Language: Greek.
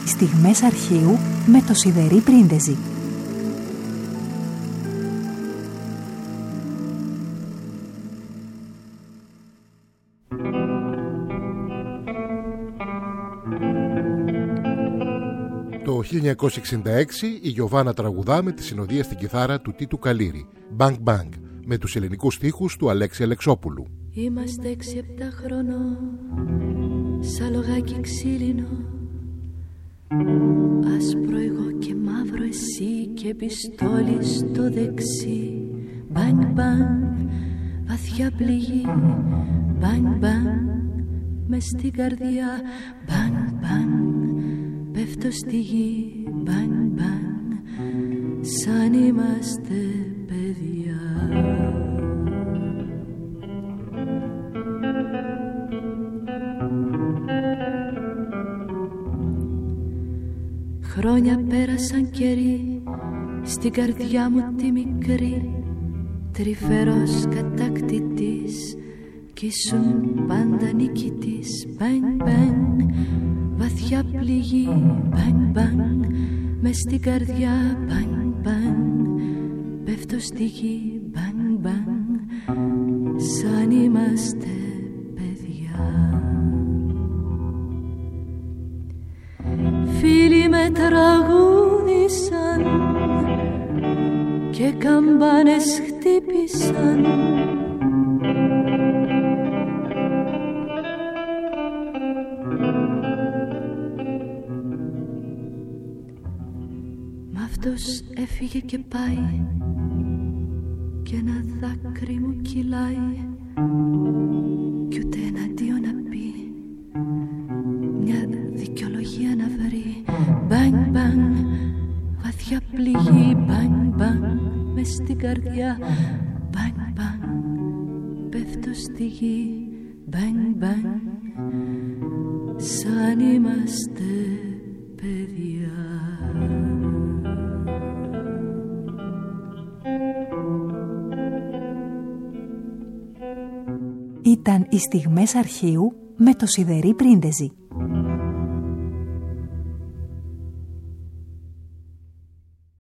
Στιγμές αρχαίου με το Σιδερή Πρίντεζι. Το 1966 η Γιωβάνα τραγουδά με τη συνοδεία στην κιθάρα του Τίτου Καλύρη, Bang Bang, με τους ελληνικούς στίχους του Αλέξη Αλεξόπουλου. Είμαστε 6-7 χρονών, σαν λογάκι ξύλινο, άσπρο εγώ και μαύρο εσύ και πιστόλι στο δεξί. Bang bang, βαθιά πληγή, bang bang, μες στην καρδιά. Bang bang, πέφτω στη γη. Bang bang, σαν είμαστε παιδιά. Χρόνια πέρασαν καιροί στην καρδιά μου τη μικρή, τρυφερός κατακτητής κι ήσουν πάντα νικητής. Bang bang, βαθιά πληγή. Bang bang, μες στην καρδιά. Bang bang, πέφτω στη γη. Bang bang, σαν είμαστε παιδιά. Φίλοι με τραγούδησαν και καμπάνες χτύπησαν. Μ' αυτός έφυγε και πάει και ένα δάκρυ μου κυλάει κι ούτε ένα αντίο να πει, μια δικαιολογία να βρει. Bang bang, βαθιά πληγή. Bang bang, μες στην καρδιά. Bang bang, πέφτω στη γη. Bang bang, σαν είμαστε παιδιά. Ήταν οι Στιγμές αρχαίου με το Σιδερή Πρίντεζι.